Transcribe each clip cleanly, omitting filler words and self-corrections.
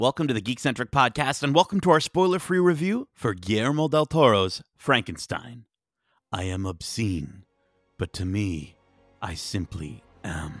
Welcome to the Geekcentric Podcast, and welcome to our spoiler-free review for Guillermo del Toro's Frankenstein. I am obscene, but to me, I simply am.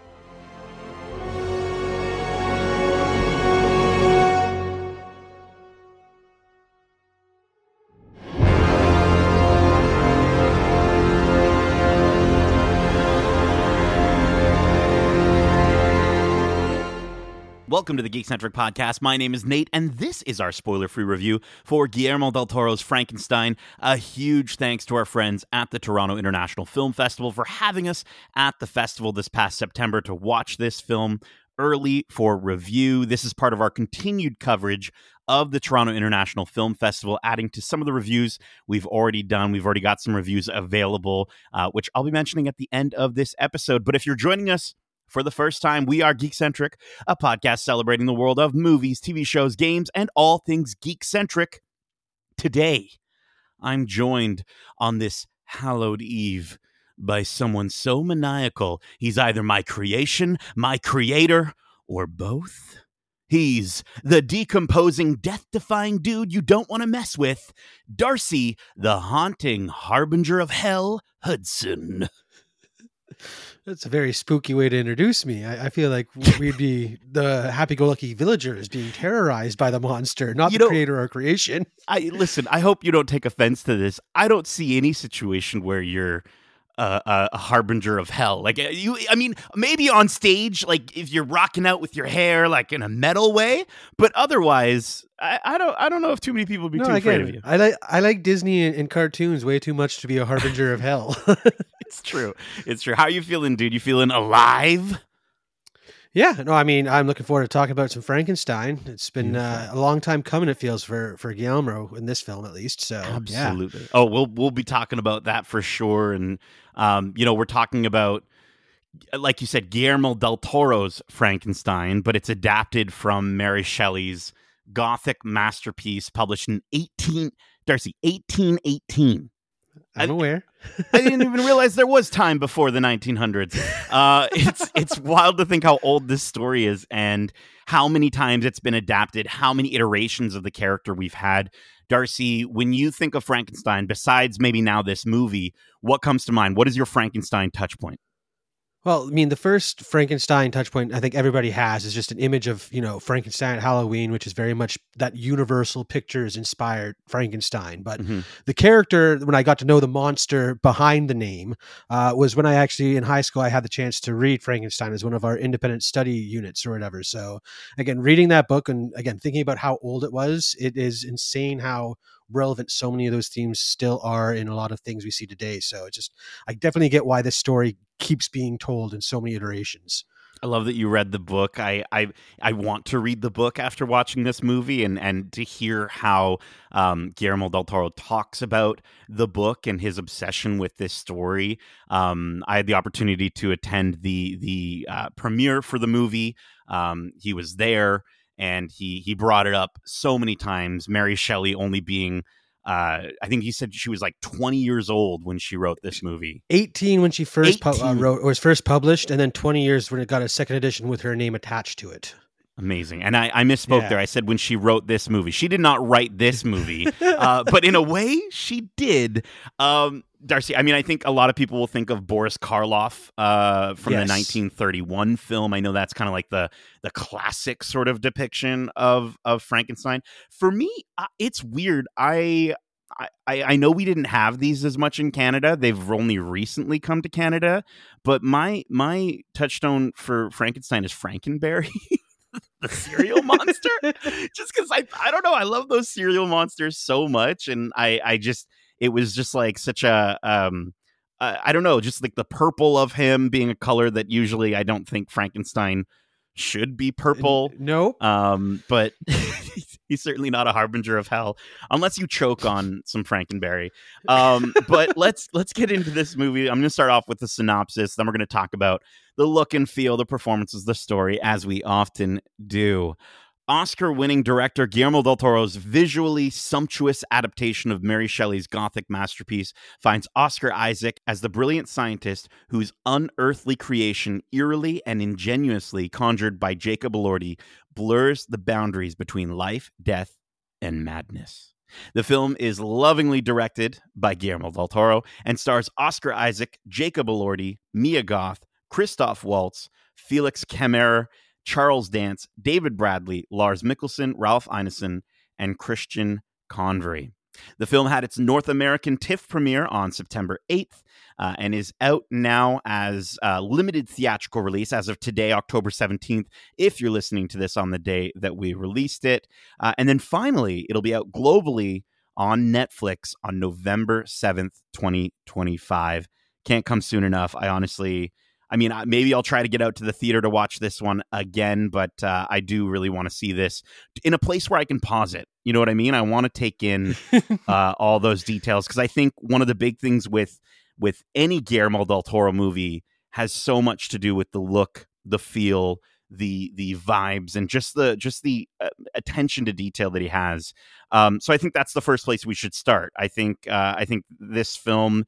Welcome to the Geekcentric Podcast. My name is Nate, and this is our spoiler-free review for Guillermo del Toro's Frankenstein. A huge thanks to our friends at the Toronto International Film Festival for having us at the festival this past September to watch this film early for review. This is part of our continued coverage of the Toronto International Film Festival, adding to some of the reviews we've already done. We've already got some reviews available, which I'll be mentioning at the end of this episode. But if you're joining us for the first time, we are Geekcentric, a podcast celebrating the world of movies, TV shows, games, and all things geek-centric. Today, I'm joined on this hallowed eve by someone so maniacal, he's either my creation, my creator, or both. He's the decomposing, death-defying dude you don't want to mess with, Darcy, the haunting harbinger of hell, Hudson. That's a very spooky way to introduce me. I feel like we'd be the happy-go-lucky villagers being terrorized by the monster, not the creator or creation. Listen, I hope you don't take offense to this. I don't see any situation where you're a harbinger of hell. Like maybe on stage, like if you're rocking out with your hair, like in a metal way, but otherwise, I don't know if too many people would be too afraid of you. I like Disney and cartoons way too much to be a harbinger of hell. It's true. How are you feeling, dude? You feeling alive? Yeah, no, I mean, I'm looking forward to talking about some Frankenstein. It's been a long time coming, it feels, for Guillermo in this film, at least. So, absolutely. Yeah. Oh, we'll be talking about that for sure. And, we're talking about, like you said, Guillermo del Toro's Frankenstein, but it's adapted from Mary Shelley's Gothic masterpiece published in 1818. I'm aware. I didn't even realize there was time before the 1900s. It's wild to think how old this story is and how many times it's been adapted, how many iterations of the character we've had. Darcy, when you think of Frankenstein, besides maybe now this movie, what comes to mind? What is your Frankenstein touch point? Well, I mean, the first Frankenstein touch point I think everybody has is just an image of, Frankenstein at Halloween, which is very much that Universal Pictures inspired Frankenstein. But the character, when I got to know the monster behind the name, was when I actually, in high school, I had the chance to read Frankenstein as one of our independent study units or whatever. So again, reading that book and again, thinking about how old it was, it is insane how relevant so many of those themes still are in a lot of things we see today. So I definitely get why this story keeps being told in so many iterations. I love that you read the book. I want to read the book after watching this movie and to hear how Guillermo del Toro talks about the book and his obsession with this story. I had the opportunity to attend the premiere for the movie. He was there. And he brought it up so many times, Mary Shelley only being, I think he said she was like 20 years old when she wrote this movie. 18 when she first was first published, and then 20 years when it got a second edition with her name attached to it. Amazing. And I misspoke there. I said when she wrote this movie. She did not write this movie, but in a way, she did. Darcy, I mean, I think a lot of people will think of Boris Karloff from the 1931 film. I know that's kind of like the classic sort of depiction of Frankenstein. For me, it's weird. I know we didn't have these as much in Canada. They've only recently come to Canada. But my touchstone for Frankenstein is Frankenberry. The cereal monster, just because I don't know, I love those cereal monsters so much, and it was just like such a I don't know, just like the purple of him being a color that usually I don't think Frankenstein should be purple. Nope. But he's certainly not a harbinger of hell unless you choke on some Frankenberry. But let's get into this movie. I'm going to start off with the synopsis. Then we're going to talk about the look and feel, the performances, the story, as we often do. Oscar-winning director Guillermo del Toro's visually sumptuous adaptation of Mary Shelley's Gothic masterpiece finds Oscar Isaac as the brilliant scientist whose unearthly creation, eerily and ingenuously conjured by Jacob Elordi, blurs the boundaries between life, death, and madness. The film is lovingly directed by Guillermo del Toro and stars Oscar Isaac, Jacob Elordi, Mia Goth, Christoph Waltz, Felix Kemmerer, Charles Dance, David Bradley, Lars Mikkelsen, Ralph Ineson, and Christian Convery. The film had its North American TIFF premiere on September 8th and is out now as a limited theatrical release as of today, October 17th, if you're listening to this on the day that we released it. And then finally, it'll be out globally on Netflix on November 7th, 2025. Can't come soon enough. I mean, maybe I'll try to get out to the theater to watch this one again, but I do really want to see this in a place where I can pause it. You know what I mean? I want to take in all those details, because I think one of the big things with any Guillermo del Toro movie has so much to do with the look, the feel, the vibes, and just the attention to detail that he has. So I think that's the first place we should start. I think this film,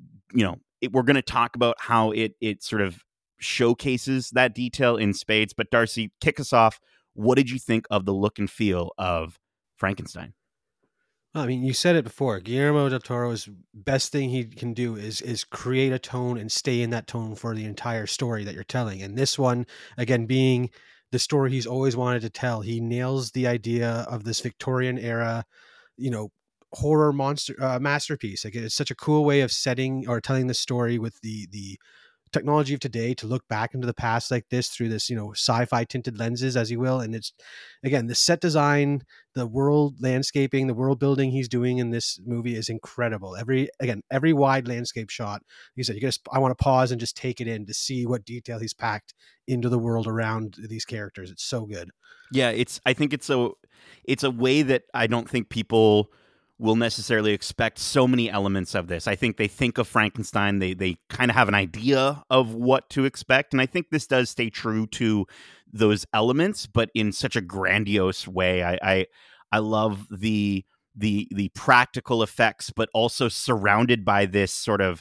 we're going to talk about how it sort of showcases that detail in spades. But Darcy, kick us off. What did you think of the look and feel of Frankenstein? I mean, you said it before. Guillermo del Toro's best thing he can do is create a tone and stay in that tone for the entire story that you're telling. And this one, again, being the story he's always wanted to tell, he nails the idea of this Victorian era, horror monster masterpiece. Like, it's such a cool way of setting or telling the story with the technology of today, to look back into the past like this through this sci-fi tinted lenses, as you will. And it's, again, the set design, the world landscaping, the world building he's doing in this movie is incredible. Every wide landscape shot, he said, I want to pause and just take it in to see what detail he's packed into the world around these characters. It's so good. Yeah, I think it's a way that I don't think people will necessarily expect so many elements of this. I think they think of Frankenstein, they kind of have an idea of what to expect, and I think this does stay true to those elements, but in such a grandiose way. I love the practical effects, but also surrounded by this sort of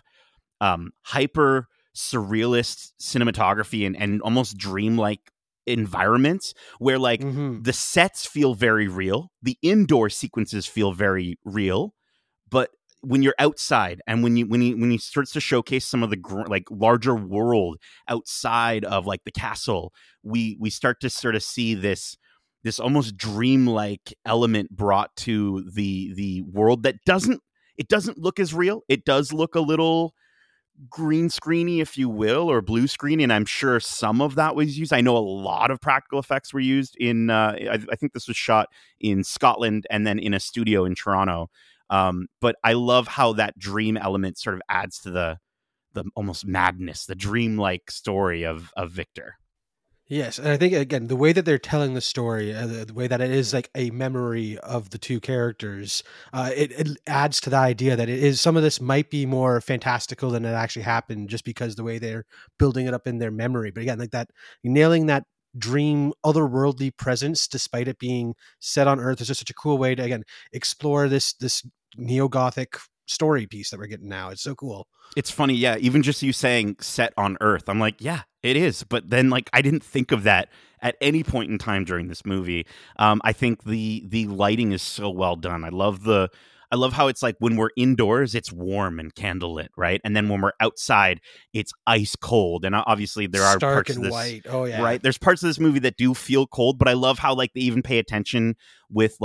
hyper surrealist cinematography and almost dreamlike environments where the sets feel very real, the indoor sequences feel very real, but when you're outside and when he starts to showcase some of the larger world outside of the castle, we start to sort of see this almost dreamlike element brought to the world that doesn't look as real. It does look a little green screeny, if you will, or blue screen, and I'm sure some of that was used. I know a lot of practical effects were used in I think this was shot in Scotland and then in a studio in Toronto, but I love how that dream element sort of adds to the almost madness, the dreamlike story of Victor. Yes, and I think, again, the way that they're telling the story, the way that it is like a memory of the two characters, it adds to the idea that it is, some of this might be more fantastical than it actually happened, just because the way they're building it up in their memory. But again, like that, nailing that dream otherworldly presence despite it being set on Earth is just such a cool way to, again, explore this neo-Gothic story piece that we're getting now. It's so cool. It's funny, yeah, even just you saying set on Earth, I'm like, yeah, it is. But then I didn't think of that at any point in time during this movie. I think the lighting is so well done. I love how it's when we're indoors, it's warm and candlelit, right? And then when we're outside, it's ice cold. And obviously there are stark parts and of this, white. Oh yeah, right? There's parts of this movie that do feel cold, but I love how they even pay attention with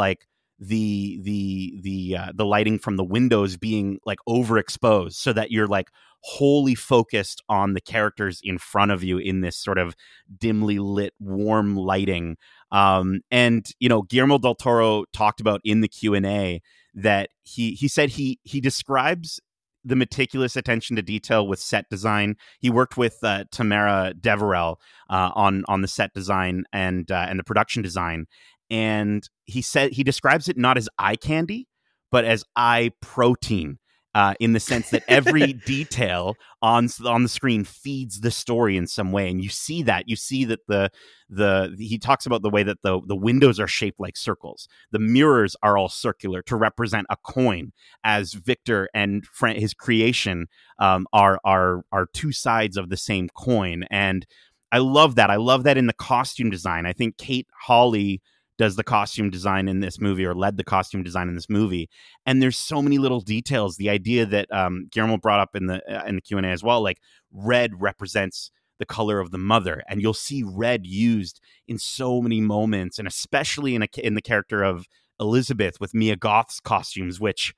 the lighting from the windows being overexposed, so that you're wholly focused on the characters in front of you in this sort of dimly lit warm lighting. And Guillermo del Toro talked about in the Q&A that he said he describes the meticulous attention to detail with set design. He worked with Tamara Deverell on the set design and the production design. And he said he describes it not as eye candy, but as eye protein, in the sense that every detail on the screen feeds the story in some way. And you see that he talks about the way that the windows are shaped like circles. The mirrors are all circular to represent a coin, as Victor and his creation are two sides of the same coin. And I love that. I love that in the costume design. I think Kate Hawley does the costume design in this movie, or led the costume design in this movie. And there's so many little details. The idea that Guillermo brought up in the Q&A as well, like red represents the color of the mother, and you'll see red used in so many moments, and especially in the character of Elizabeth with Mia Goth's costumes, which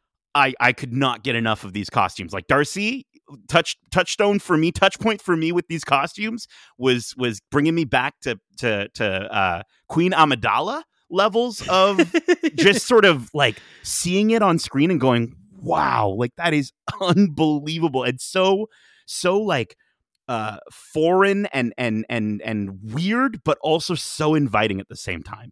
I could not get enough of these costumes. Like Darcy, touchstone for me, touch point for me with these costumes was bringing me back to Queen Amidala levels of just sort of like seeing it on screen and going, wow, like that is unbelievable, and so like foreign and weird, but also so inviting at the same time.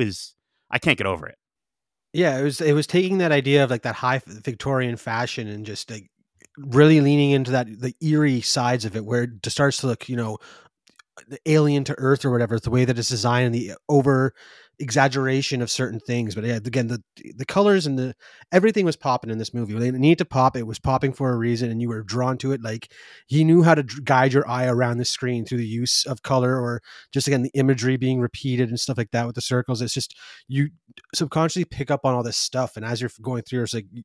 I can't get over it. Yeah, it was taking that idea of like that high Victorian fashion and just like really leaning into the eerie sides of it, where it starts to look, the alien to Earth or whatever, the way that it's designed and the over exaggeration of certain things. But yeah, again, the colors and everything was popping in this movie. When they needed to pop, it was popping for a reason, and you were drawn to it. Like he knew how to guide your eye around the screen through the use of color, or just again the imagery being repeated and stuff like that with the circles. It's just you subconsciously pick up on all this stuff, and as you're going through, it's like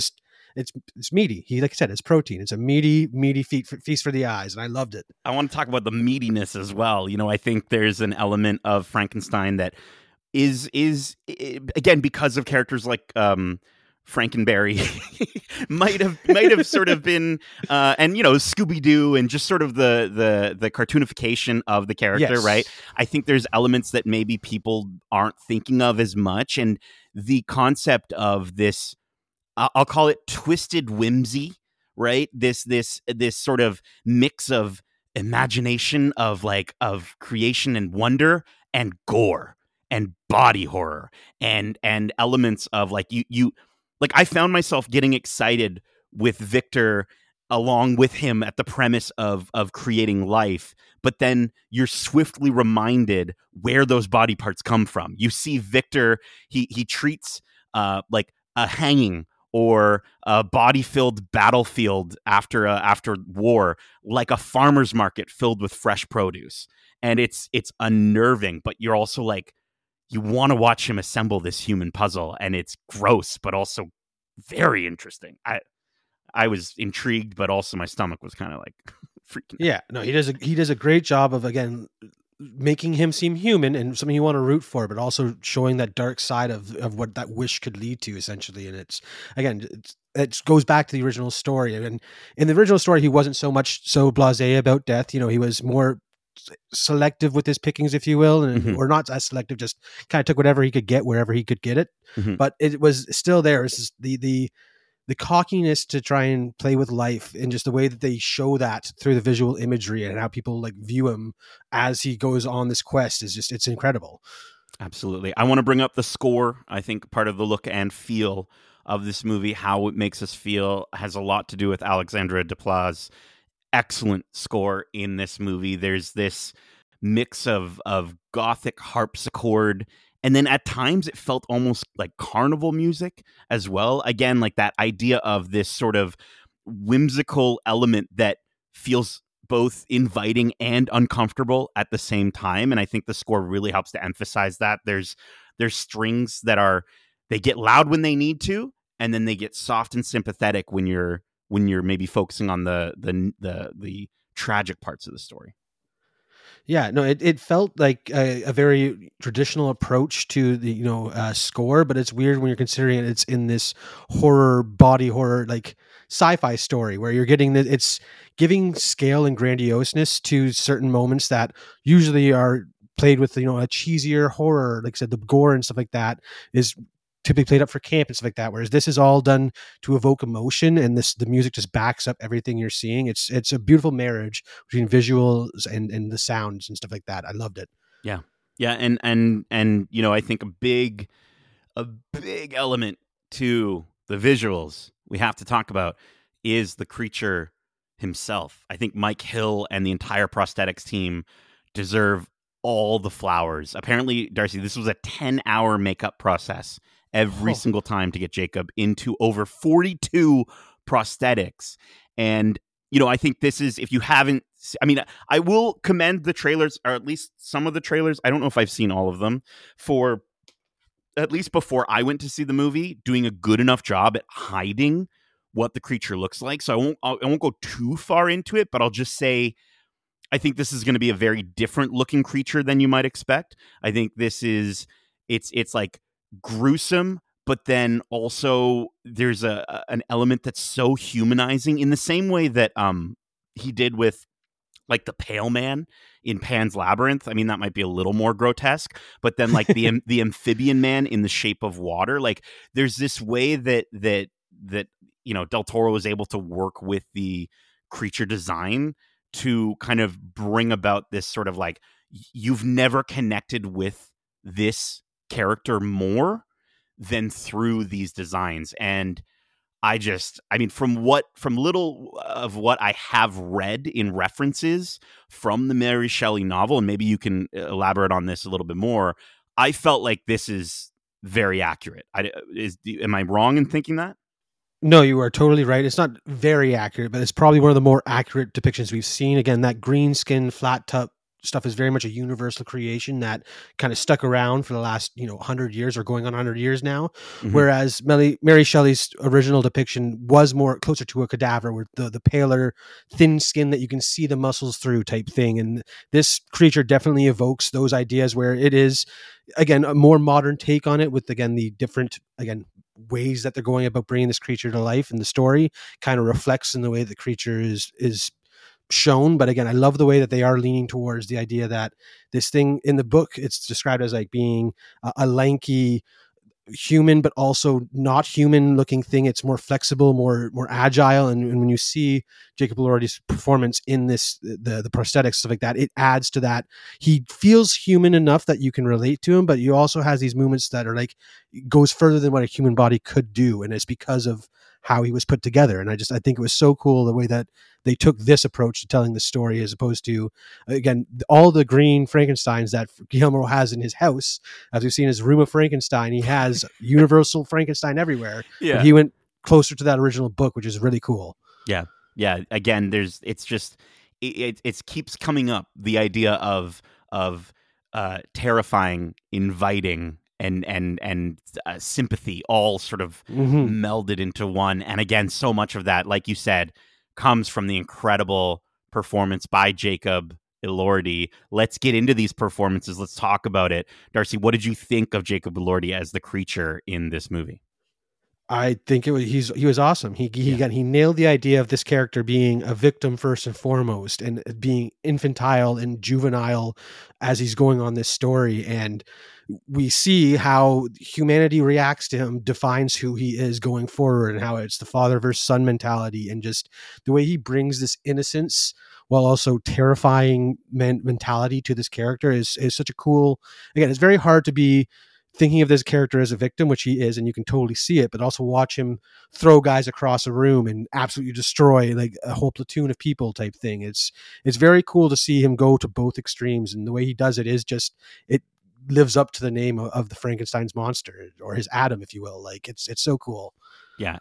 it's meaty. Like I said, it's protein. It's a meaty feast for the eyes, and I loved it. I want to talk about the meatiness as well. I think there's an element of Frankenstein that is again, because of characters like Frankenberry might have sort of been and Scooby-Doo, and just sort of the cartoonification of the character. Yes. Right. I think there's elements that maybe people aren't thinking of as much, and the concept of this, I'll call it twisted whimsy, right? This sort of mix of imagination, of creation and wonder, and gore and body horror, and elements of you I found myself getting excited with Victor along with him at the premise of creating life, but then you're swiftly reminded where those body parts come from. You see Victor, he treats like a hanging or a body-filled battlefield after war like a farmer's market filled with fresh produce. And it's unnerving, but you're also like, you want to watch him assemble this human puzzle, and it's gross, but also very interesting. I was intrigued, but also my stomach was kind of like freaking out. Yeah, no, he does a great job of, again, making him seem human and something you want to root for, but also showing that dark side of what that wish could lead to, essentially. And it goes back to the original story. And in the original story, he wasn't so blasé about death. He was more selective with his pickings, if you will, and or not as selective, just kind of took whatever he could get wherever he could get it. But it was still there. It's just the cockiness to try and play with life, and just the way that they show that through the visual imagery and how people view him as he goes on this quest it's incredible. Absolutely. I want to bring up the score. I think part of the look and feel of this movie, how it makes us feel, has a lot to do with Alexandre Desplat's excellent score in this movie. There's this mix of gothic harpsichord, and then at times it felt almost like carnival music as well. Again, like that idea of this sort of whimsical element that feels both inviting and uncomfortable at the same time. And I think the score really helps to emphasize that. There's strings that they get loud when they need to, and then they get soft and sympathetic when you're maybe focusing on the tragic parts of the story. Yeah, no, it felt like a very traditional approach to the score, but it's weird when you're considering it's in this body horror, like sci-fi story, where you're getting it's giving scale and grandioseness to certain moments that usually are played with a cheesier horror. Like I said, the gore and stuff like that is typically played up for camp and stuff like that, whereas this is all done to evoke emotion, and the music just backs up everything you're seeing. It's a beautiful marriage between visuals and the sounds and stuff like that. I loved it. Yeah and I think a big element to the visuals we have to talk about is the creature himself. I think Mike Hill and the entire prosthetics team deserve all the flowers. Apparently, Darcy, this was a 10-hour makeup process every single time to get Jacob into over 42 prosthetics. And, I think this is, if you haven't I mean, I will commend the trailers, or at least some of the trailers. I don't know if I've seen all of them, for at least before I went to see the movie, doing a good enough job at hiding what the creature looks like. So I won't go too far into it, but I'll just say I think this is going to be a very different looking creature than you might expect. I think this is it's like gruesome, but then also there's an element that's so humanizing in the same way that he did with like the Pale Man in Pan's Labyrinth. I mean, that might be a little more grotesque, but then like the amphibian man in The Shape of Water, like there's this way that Del Toro was able to work with the creature design to kind of bring about this sort of like, you've never connected with this character more than through these designs. And I mean, from little of what I have read in references from the Mary Shelley novel, and maybe you can elaborate on this a little bit more, I felt like this is very accurate. Am I wrong in thinking that? No, you are totally right. It's not very accurate, but it's probably one of the more accurate depictions we've seen. Again, that green skin, flat top stuff is very much a universal creation that kind of stuck around for the last 100 years, or going on 100 years now. Mm-hmm. Whereas Mary Shelley's original depiction was more closer to a cadaver, with the paler, thin skin that you can see the muscles through type thing. And this creature definitely evokes those ideas, where it is, again, a more modern take on it, with, again, the different, ways that they're going about bringing this creature to life, and the story kind of reflects in the way the creature is shown. But again, I love the way that they are leaning towards the idea that this thing in the book, it's described as like being a lanky human, but also not human looking thing. It's more flexible, more agile. And when you see Jacob Elordi's performance in this, the prosthetics, stuff like that, it adds to that. He feels human enough that you can relate to him, but you also has these movements that are like, goes further than what a human body could do. And it's because of how he was put together. And I think it was so cool the way that they took this approach to telling the story, as opposed to, again, all the green Frankensteins that Guillermo has in his house. As we've seen his room of Frankenstein, he has universal Frankenstein everywhere. Yeah. He went closer to that original book, which is really cool. Yeah. Yeah. Again, it keeps coming up, the idea of terrifying, inviting, and sympathy, all sort of melded into one. And again, so much of that, like you said, comes from the incredible performance by Jacob Elordi. Let's get into these performances. Let's talk about it. Darcy, what did you think of Jacob Elordi as the creature in this movie? I think he was awesome. He nailed the idea of this character being a victim first and foremost, and being infantile and juvenile as he's going on this story. And we see how humanity reacts to him, defines who he is going forward, and how it's the father versus son mentality, and just the way he brings this innocence while also terrifying mentality to this character is such a cool. Again, it's very hard to be thinking of this character as a victim, which he is, and you can totally see it, but also watch him throw guys across a room and absolutely destroy like a whole platoon of people type thing. It's very cool to see him go to both extremes, and the way he does it is just, it lives up to the name of the Frankenstein's monster, or his Adam, if you will. Like it's so cool. Yeah.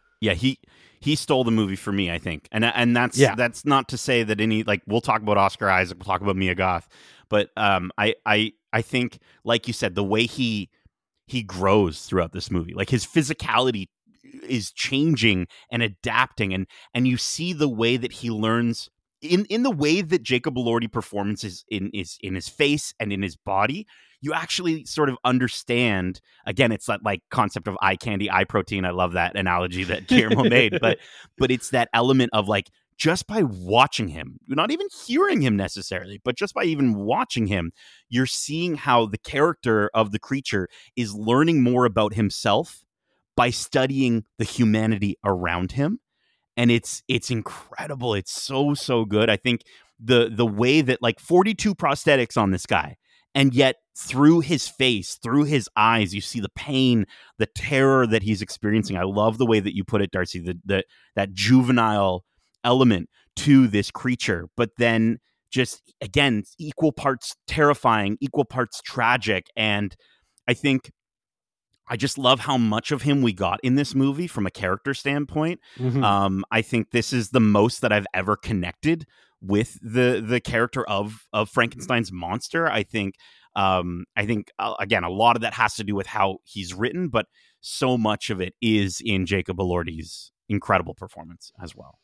He stole the movie for me, I think. And that's not to say that any, like, we'll talk about Oscar Isaac, we'll talk about Mia Goth, but I think, like you said, the way he grows throughout this movie, like his physicality is changing and adapting, and you see the way that he learns in the way that Jacob Elordi performances in his face and in his body. You actually sort of understand, again, it's that like concept of eye candy, eye protein. I love that analogy that Guillermo made, but it's that element of like, just by watching him, not even hearing him necessarily, but just by even watching him, you're seeing how the character of the creature is learning more about himself by studying the humanity around him. And it's incredible. It's so good. I think the way that, like, 42 prosthetics on this guy, and yet through his face, through his eyes, you see the pain, the terror that he's experiencing. I love the way that you put it, Darcy, that juvenile element to this creature, but then just, again, equal parts terrifying, equal parts tragic. And I think I just love how much of him we got in this movie from a character standpoint. I think this is the most that I've ever connected with the character of Frankenstein's monster. I think again, a lot of that has to do with how he's written, but so much of it is in Jacob Elordi's incredible performance as well.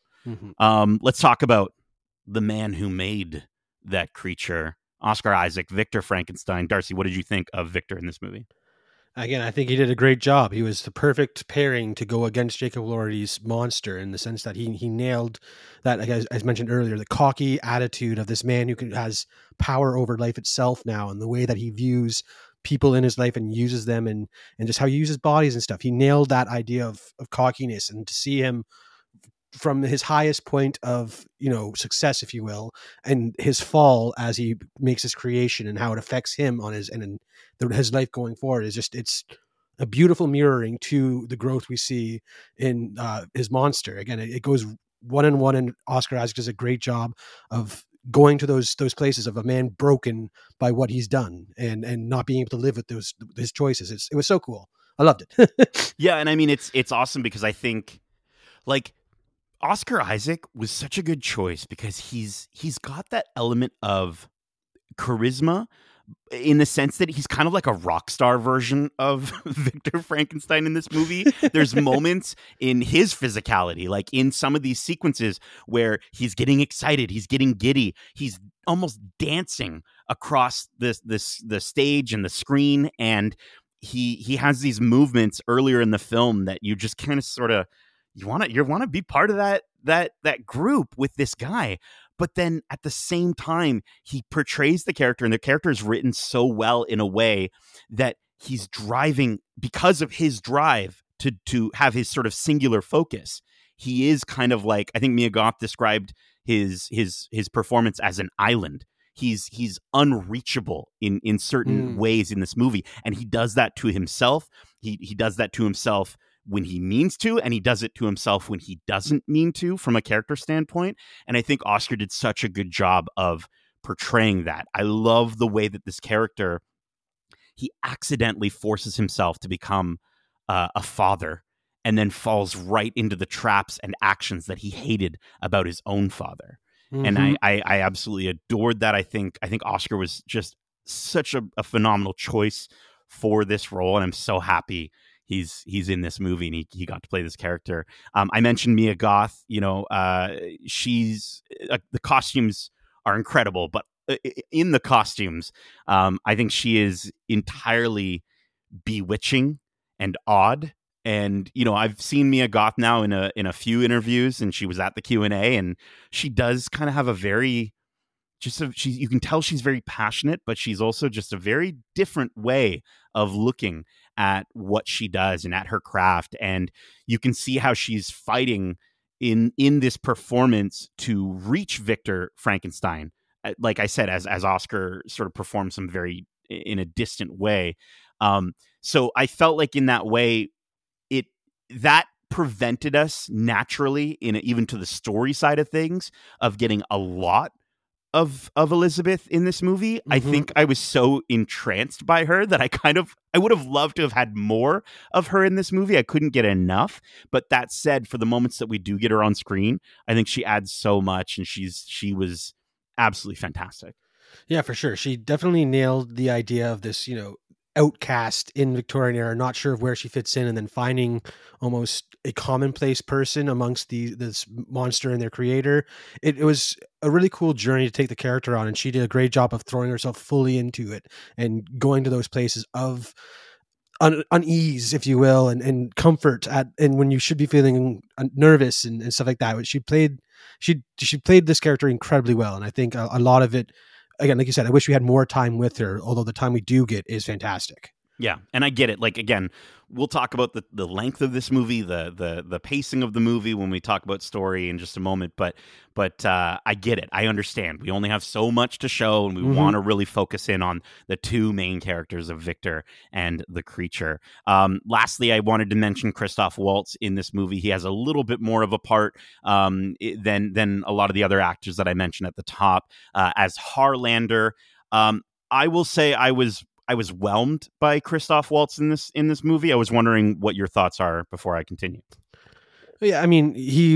Let's talk about the man who made that creature, Oscar Isaac, Victor Frankenstein. Darcy, what did you think of Victor in this movie? Again, I think he did a great job. He was the perfect pairing to go against Jacob Elordi's monster, in the sense that he nailed that, like, as mentioned earlier, the cocky attitude of this man who has power over life itself now, and the way that he views people in his life and uses them, and just how he uses bodies and stuff. He nailed that idea of cockiness, and to see him from his highest point of, success, if you will, and his fall as he makes his creation and how it affects him on his life going forward is just, it's a beautiful mirroring to the growth we see in his monster. Again, it goes one on one, and Oscar Isaac does a great job of going to those places of a man broken by what he's done and not being able to live with his choices. It was so cool. I loved it. Yeah, and I mean, it's awesome because I think, like, Oscar Isaac was such a good choice because he's got that element of charisma, in the sense that he's kind of like a rock star version of Victor Frankenstein in this movie. There's moments in his physicality, like in some of these sequences, where he's getting excited, he's getting giddy, he's almost dancing across the stage and the screen, and he has these movements earlier in the film that you just kind of sort of, you want to be part of that group with this guy. But then at the same time, he portrays the character, and the character is written so well in a way that he's driving, because of his drive to have his sort of singular focus. He is kind of like, I think Mia Goth described his performance as an island. He's unreachable in certain ways in this movie, and he does that to himself. He does that to himself when he means to, and he does it to himself when he doesn't mean to, from a character standpoint. And I think Oscar did such a good job of portraying that. I love the way that this character, he accidentally forces himself to become a father, and then falls right into the traps and actions that he hated about his own father. And I absolutely adored that. I think Oscar was just such a phenomenal choice for this role, and I'm so happy he's in this movie, and he got to play this character. I mentioned Mia Goth. She's the costumes are incredible, but in the costumes, I think she is entirely bewitching and odd. And I've seen Mia Goth now in a few interviews, and she was at the Q&A, and she does kind of have a very, you can tell she's very passionate, but she's also just a very different way of looking at what she does and at her craft. And you can see how she's fighting in this performance to reach Victor Frankenstein. Like I said, as Oscar sort of performs him very in a distant way. So I felt like in that way, that prevented us naturally, even to the story side of things, of getting a lot of Elizabeth in this movie. I think I was so entranced by her that I would have loved to have had more of her in this movie. I couldn't get enough. But that said, for the moments that we do get her on screen, I think she adds so much, and she was absolutely fantastic. Yeah, for sure. She definitely nailed the idea of this, outcast in Victorian era, not sure of where she fits in, and then finding almost a commonplace person amongst this monster and their creator. It was a really cool journey to take the character on, and she did a great job of throwing herself fully into it and going to those places of unease, if you will, and comfort and when you should be feeling nervous and stuff like that. She played this character incredibly well, and I think a lot of it, again, like you said, I wish we had more time with her, although the time we do get is fantastic. Yeah, and I get it. Like, again, we'll talk about the length of this movie, the pacing of the movie when we talk about story in just a moment. But I get it. I understand. We only have so much to show, and we want to really focus in on the two main characters of Victor and the creature. Lastly, I wanted to mention Christoph Waltz in this movie. He has a little bit more of a part than a lot of the other actors that I mentioned at the top. As Harlander, I will say I was whelmed by Christoph Waltz in this movie. I was wondering what your thoughts are before I continue. Yeah, I mean, he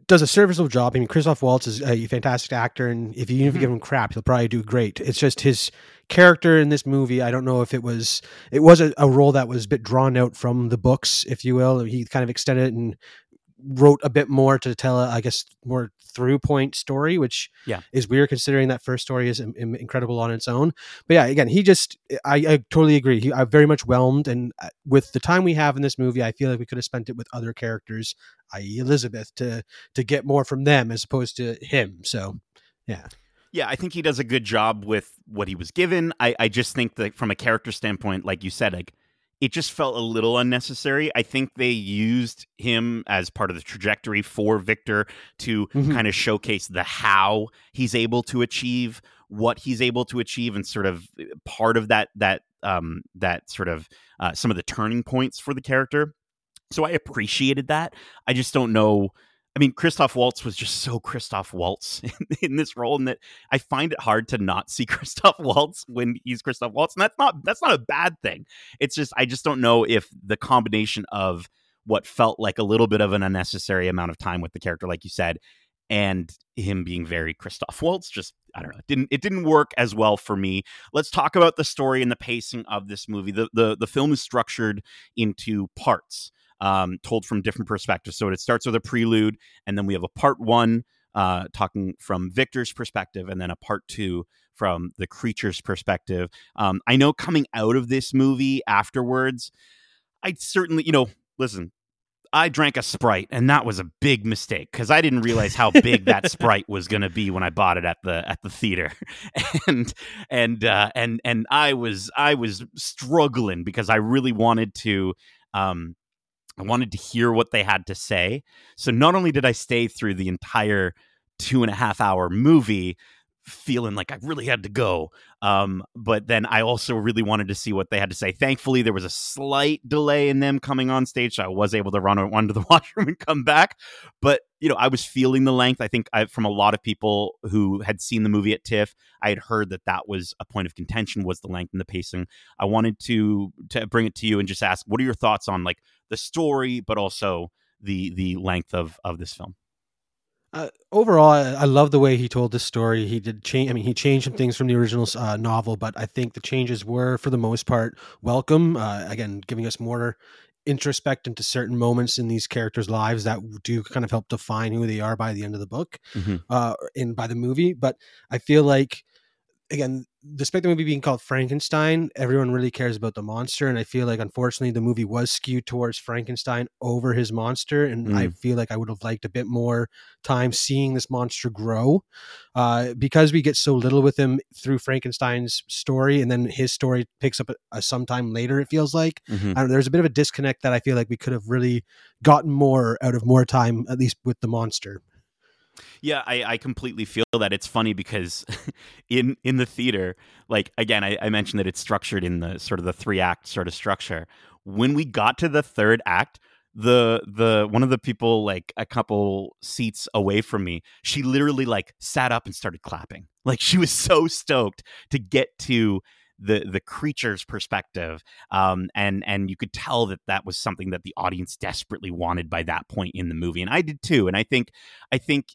does a serviceable job. I mean, Christoph Waltz is a fantastic actor, and if you give him crap, he'll probably do great. It's just his character in this movie. I don't know if it was a role that was a bit drawn out from the books, if you will. He kind of extended it and wrote a bit more to tell I guess more through point story, which is weird considering that first story is incredible on its own. But yeah, again, I totally agree. I'm very much whelmed, and with the time we have in this movie, I feel like we could have spent it with other characters, i.e. Elizabeth, to get more from them as opposed to him. So yeah, I think he does a good job with what he was given. I just think that from a character standpoint, like you said, like, it just felt a little unnecessary. I think they used him as part of the trajectory for Victor to kind of showcase how he's able to achieve what he's able to achieve, and sort of part of that sort of some of the turning points for the character. So I appreciated that. I just don't know. I mean, Christoph Waltz was just so Christoph Waltz in this role, and that I find it hard to not see Christoph Waltz when he's Christoph Waltz, and that's not a bad thing. It's just I just don't know if the combination of what felt like a little bit of an unnecessary amount of time with the character, like you said, and him being very Christoph Waltz, just I don't know, it didn't work as well for me. Let's talk about the story and the pacing of this movie. The film is structured into parts. Told from different perspectives. So it starts with a prelude, and then we have a part one talking from Victor's perspective, and then a part two from the creature's perspective. I know coming out of this movie afterwards, I'd certainly, listen, I drank a Sprite, and that was a big mistake because I didn't realize how big that Sprite was going to be when I bought it at the theater, and I was struggling because I really wanted to. I wanted to hear what they had to say. So not only did I stay through the entire 2.5 hour movie feeling like I really had to go, but then I also really wanted to see what they had to say. Thankfully, there was a slight delay in them coming on stage, so I was able to run to the washroom and come back. But, I was feeling the length. I think from a lot of people who had seen the movie at TIFF, I had heard that was a point of contention, was the length and the pacing. I wanted to bring it to you and just ask, what are your thoughts on like the story, but also the length of this film? Overall, I love the way he told this story. He did change. I mean, he changed some things from the original novel, but I think the changes were, for the most part, welcome. Again, giving us more introspect into certain moments in these characters' lives that do kind of help define who they are by the end of the book, and by the movie. But I feel like, again, despite the movie being called Frankenstein, everyone really cares about the monster, and I feel like unfortunately the movie was skewed towards Frankenstein over his monster, and I feel like I would have liked a bit more time seeing this monster grow, because we get so little with him through Frankenstein's story, and then his story picks up sometime later. It feels like I don't know, there's a bit of a disconnect that I feel like we could have really gotten more out of more time, at least with the monster. Yeah, I completely feel that. It's funny because in the theater, like, again, I mentioned that it's structured in the sort of the 3-act sort of structure. When we got to the third act, the one of the people like a couple seats away from me, she literally like sat up and started clapping. Like, she was so stoked to get to the creature's perspective, and you could tell that was something that the audience desperately wanted by that point in the movie, and I did too. And I think I think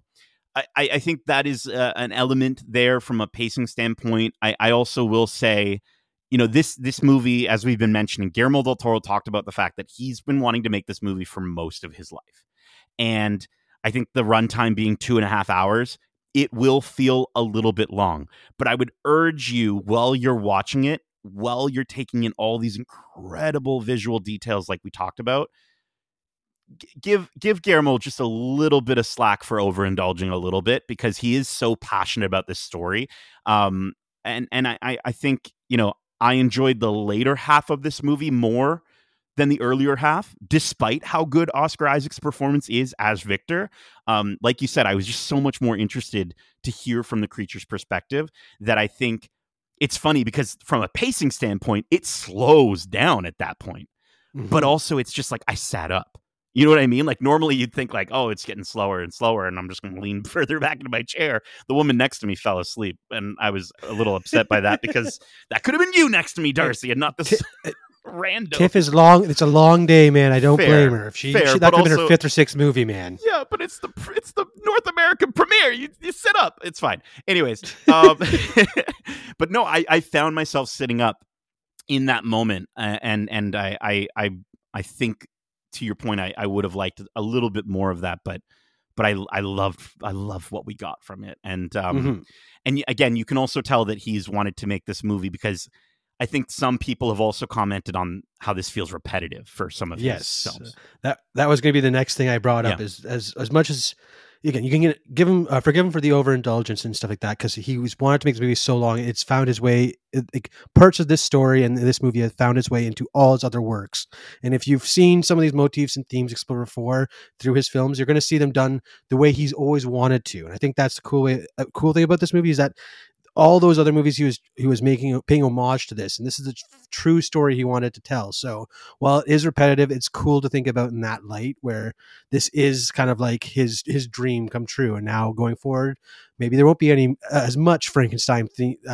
that is an element there from a pacing standpoint. I also will say, this movie, as we've been mentioning, Guillermo del Toro talked about the fact that he's been wanting to make this movie for most of his life, and I think the runtime being 2.5 hours, it will feel a little bit long. But I would urge you, while you're watching it, while you're taking in all these incredible visual details like we talked about, give Guillermo just a little bit of slack for overindulging a little bit, because he is so passionate about this story. And I think, I enjoyed the later half of this movie more than the earlier half, despite how good Oscar Isaac's performance is as Victor. Like you said, I was just so much more interested to hear from the creature's perspective, that I think it's funny because from a pacing standpoint, it slows down at that point. But also it's just like, I sat up. You know what I mean? Like, normally you'd think like, oh, it's getting slower and slower, and I'm just going to lean further back into my chair. The woman next to me fell asleep, and I was a little upset by that, because that could have been you next to me, Darcy, and not this. Rando. TIFF is long. It's a long day, man. I don't blame her. If she that could have been her 5th or 6th movie, man. Yeah, but it's the North American premiere. You sit up. It's fine. Anyways, but no, I found myself sitting up in that moment, and I think, to your point, I would have liked a little bit more of that, but I loved what we got from it, and and again, you can also tell that he's wanted to make this movie because I think some people have also commented on how this feels repetitive for some of his films. That was going to be the next thing I brought up. Is as much as again, you can give him forgive him for the overindulgence and stuff like that, because he was wanted to make this movie so long. It's found his way. Parts of this story and this movie have found its way into all his other works. And if you've seen some of these motifs and themes explored before through his films, you're going to see them done the way he's always wanted to. And I think that's the cool thing about this movie is that all those other movies he was paying homage to this, and this is the true story he wanted to tell. So while it is repetitive, it's cool to think about in that light, where this is kind of like his dream come true. And now going forward, maybe there won't be any as much Frankenstein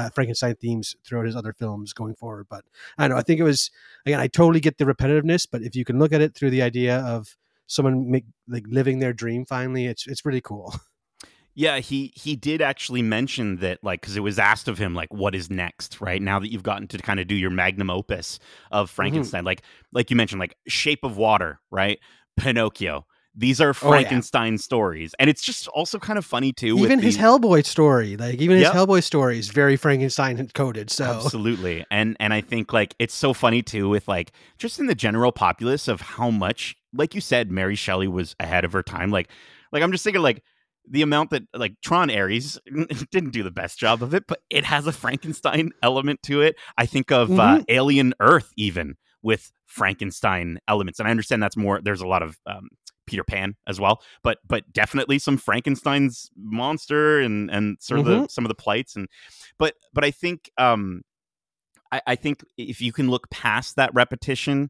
themes throughout his other films going forward. But I don't know. I think it was, again, I totally get the repetitiveness, but if you can look at it through the idea of someone living their dream finally, it's really cool. Yeah, he did actually mention that, like, because it was asked of him, like, what is next, right? Now that you've gotten to kind of do your magnum opus of Frankenstein, like you mentioned, like Shape of Water, right? Pinocchio. These are Frankenstein stories. And it's just also kind of funny, too. Even his Hellboy story, his Hellboy story is very Frankenstein coded. So absolutely. And I think, like, it's so funny, too, with, like, just in the general populace of how much, like you said, Mary Shelley was ahead of her time. Like I'm just thinking, like, the amount that, like, Tron Ares didn't do the best job of it, but it has a Frankenstein element to it. I think of Alien Earth, even, with Frankenstein elements. And I understand that's more, there's a lot of Peter Pan as well, but definitely some Frankenstein's monster and sort of some of the plights. But I think I think if you can look past that repetition,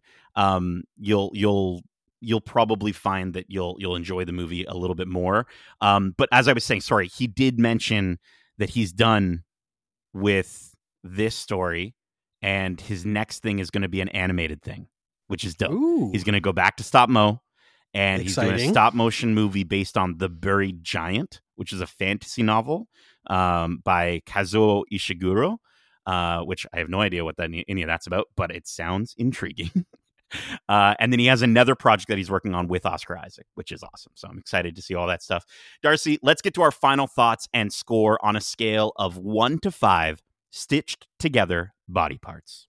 you'll probably find that you'll enjoy the movie a little bit more. But as I was saying, sorry, he did mention that he's done with this story, and his next thing is going to be an animated thing, which is dope. Ooh. He's going to go back to stop mo, and Exciting. He's doing a stop motion movie based on The Buried Giant, which is a fantasy novel by Kazuo Ishiguro, which I have no idea what any of that's about, but it sounds intriguing. And then he has another project that he's working on with Oscar Isaac, which is awesome. So I'm excited to see all that stuff. Darcy, let's get to our final thoughts and score on a scale of 1 to 5 stitched together body parts.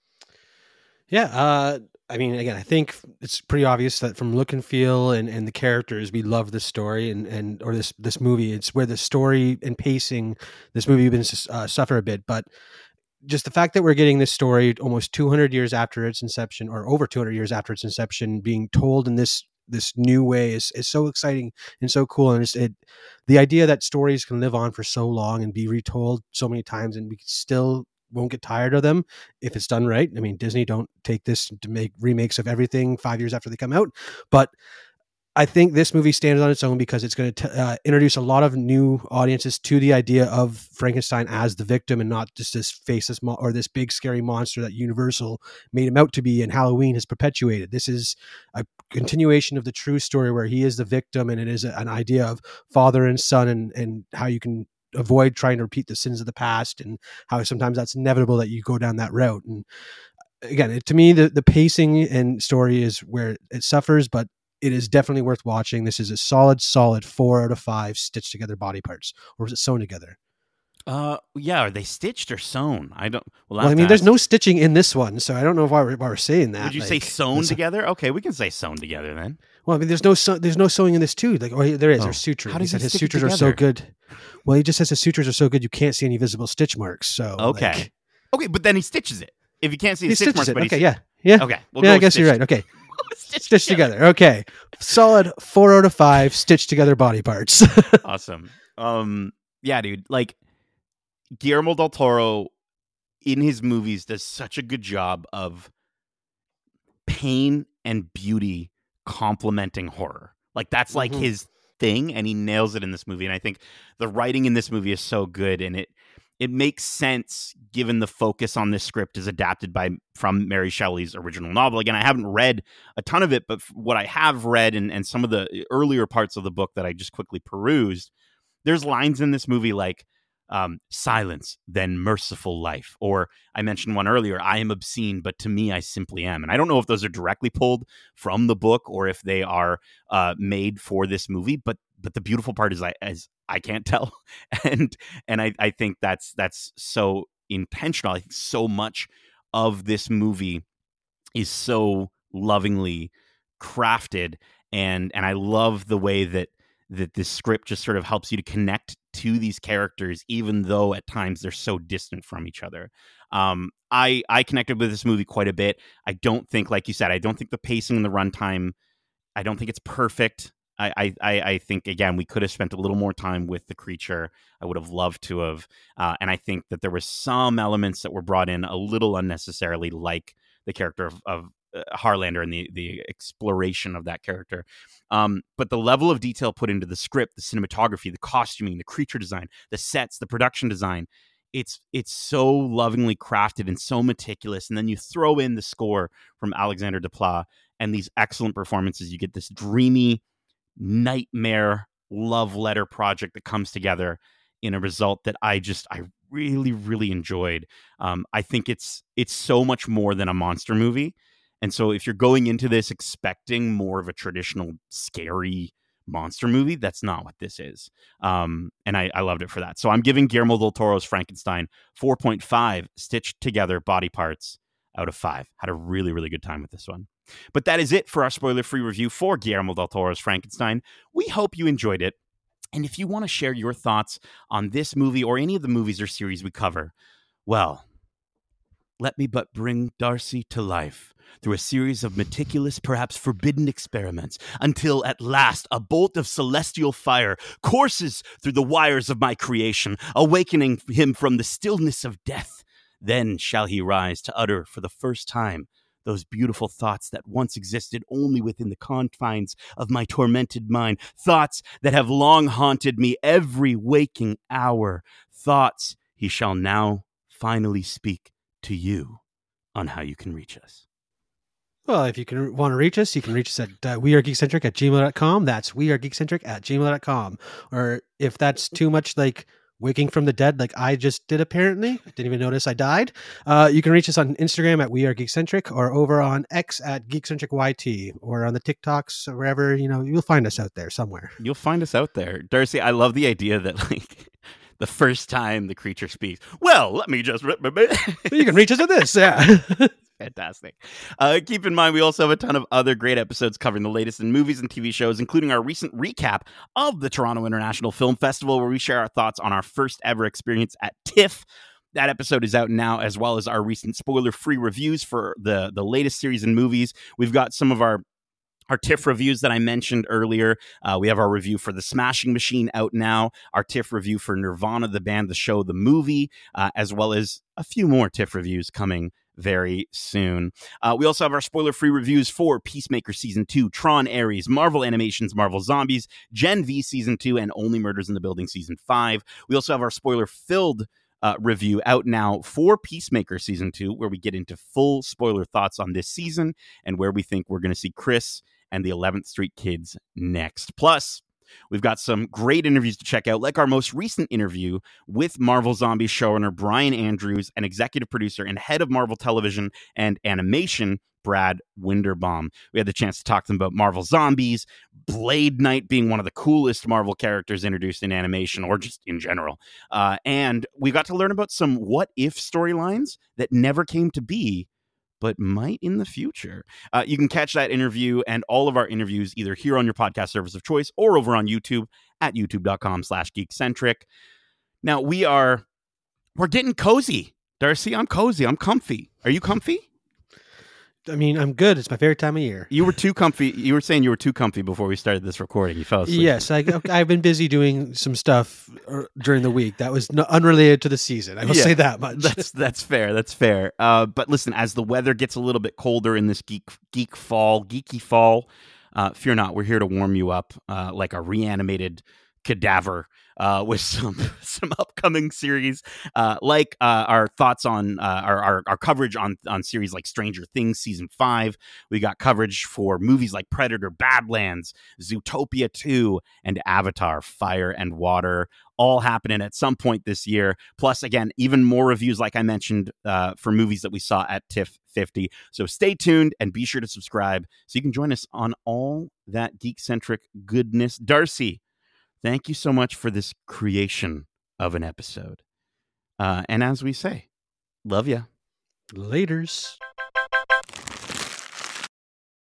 Yeah. I mean, again, I think it's pretty obvious that from look and feel and the characters, we love this story or this movie. It's where the story and pacing, this movie been suffer a bit, but just the fact that we're getting this story almost 200 years after its inception, or over 200 years after its inception, being told in this new way is so exciting and so cool. And the idea that stories can live on for so long and be retold so many times, and we still won't get tired of them if it's done right. I mean, Disney don't take this to make remakes of everything 5 years after they come out, but I think this movie stands on its own because it's going to introduce a lot of new audiences to the idea of Frankenstein as the victim, and not just this faceless or this big scary monster that Universal made him out to be, and Halloween has perpetuated. This is a continuation of the true story where he is the victim, and it is an idea of father and son, and how you can avoid trying to repeat the sins of the past, and how sometimes that's inevitable that you go down that route. And again, to me, the pacing and story is where it suffers, but it is definitely worth watching. This is a solid 4 out of 5 stitched together body parts. Or was it sewn together? Yeah, are they stitched or sewn? I don't. Well, I mean, there's no stitching in this one, so I don't know why we're saying that. Would you say sewn together? Okay, we can say sewn together then. Well, I mean, there's no sewing in this too. Like, there is. There's suturing. How does he his stick sutures it are so good? Well, he just says his sutures are so good you can't see any visible stitch marks. So okay, but then he stitches it. If you can't see the stitch marks, but okay, yeah. Okay, I guess you're right. Okay. Stitched together. Okay. Solid 4 out of 5 stitched together body parts. Awesome. Yeah, dude. Like, Guillermo del Toro in his movies does such a good job of pain and beauty complementing horror. Like, that's like his thing, and he nails it in this movie. And I think the writing in this movie is so good, and it makes sense given the focus on this script is adapted from Mary Shelley's original novel. Again, I haven't read a ton of it, but what I have read and some of the earlier parts of the book that I just quickly perused, there's lines in this movie like silence, then merciful life. Or I mentioned one earlier, I am obscene, but to me, I simply am. And I don't know if those are directly pulled from the book or if they are made for this movie, but the beautiful part is I can't tell. and I think that's so intentional. I think so much of this movie is so lovingly crafted. And I love the way that this script just sort of helps you to connect to these characters, even though at times they're so distant from each other. I connected with this movie quite a bit. I don't think, like you said, I don't think the pacing and the runtime, I don't think it's perfect. I think, again, we could have spent a little more time with the creature. I would have loved to have. And I think that there were some elements that were brought in a little unnecessarily, like the character of Harlander and the exploration of that character. But the level of detail put into the script, the cinematography, the costuming, the creature design, the sets, the production design, it's so lovingly crafted and so meticulous. And then you throw in the score from Alexander Desplat and these excellent performances. You get this dreamy nightmare love letter project that comes together in a result that I really, really enjoyed. I think it's so much more than a monster movie. And so if you're going into this expecting more of a traditional scary monster movie, that's not what this is. And I loved it for that. So I'm giving Guillermo del Toro's Frankenstein 4.5 stitched together body parts out of 5. Had a really, really good time with this one. But that is it for our spoiler-free review for Guillermo del Toro's Frankenstein. We hope you enjoyed it. And if you want to share your thoughts on this movie or any of the movies or series we cover, well, let me but bring Darcy to life through a series of meticulous, perhaps forbidden experiments, until at last a bolt of celestial fire courses through the wires of my creation, awakening him from the stillness of death. Then shall he rise to utter for the first time those beautiful thoughts that once existed only within the confines of my tormented mind, thoughts that have long haunted me every waking hour, thoughts he shall now finally speak to you on how you can reach us. Well, if you want to reach us, you can reach us at wearegeekcentric@gmail.com. That's wearegeekcentric@gmail.com. Or if that's too much like waking from the dead, like I just did apparently, didn't even notice I died, you can reach us on Instagram at wearegeekcentric, or over on X at geekcentricyt, or on the TikToks, or wherever, you'll find us out there somewhere. You'll find us out there. Darcy, I love the idea that like the first time the creature speaks, well, let me just... You can reach us at this, yeah. Fantastic. Keep in mind, we also have a ton of other great episodes covering the latest in movies and TV shows, including our recent recap of the Toronto International Film Festival, where we share our thoughts on our first ever experience at TIFF. That episode is out now, as well as our recent spoiler-free reviews for the latest series and movies. We've got some of our TIFF reviews that I mentioned earlier. We have our review for The Smashing Machine out now, our TIFF review for Nirvana, the band, the show, the movie, as well as a few more TIFF reviews coming very soon. We also have our spoiler-free reviews for Peacemaker Season 2, Tron Ares, Marvel Animations, Marvel Zombies, Gen V Season 2, and Only Murders in the Building Season 5. We also have our spoiler-filled review out now for Peacemaker Season 2, where we get into full spoiler thoughts on this season and where we think we're going to see Chris and the 11th Street Kids next. Plus, we've got some great interviews to check out, like our most recent interview with Marvel Zombies showrunner Brian Andrews and executive producer and head of Marvel Television and Animation, Brad Winderbaum. We had the chance to talk to them about Marvel Zombies, Blade Knight being one of the coolest Marvel characters introduced in animation or just in general. And we got to learn about some what-if storylines that never came to be, but might in the future. You can catch that interview and all of our interviews either here on your podcast service of choice or over on YouTube at youtube.com/geekcentric. Now, we're getting cozy. Darcy, I'm cozy. I'm comfy. Are you comfy? I mean, I'm good. It's my favorite time of year. You were too comfy. You were saying you were too comfy before we started this recording. You fell asleep. Yes, I've been busy doing some stuff during the week that was unrelated to the season. I will say that much. That's fair. That's fair. But listen, as the weather gets a little bit colder in this geeky fall, fear not. We're here to warm you up like a reanimated cadaver with some upcoming series, like our thoughts on our coverage on series like Stranger Things season 5. We got coverage for movies like Predator, Badlands, Zootopia 2, and Avatar: Fire and Water, all happening at some point this year. Plus, again, even more reviews, like I mentioned, for movies that we saw at TIFF 50. So stay tuned and be sure to subscribe so you can join us on all that geek-centric goodness. Darcy, thank you so much for this creation of an episode. And as we say, love ya. Laters.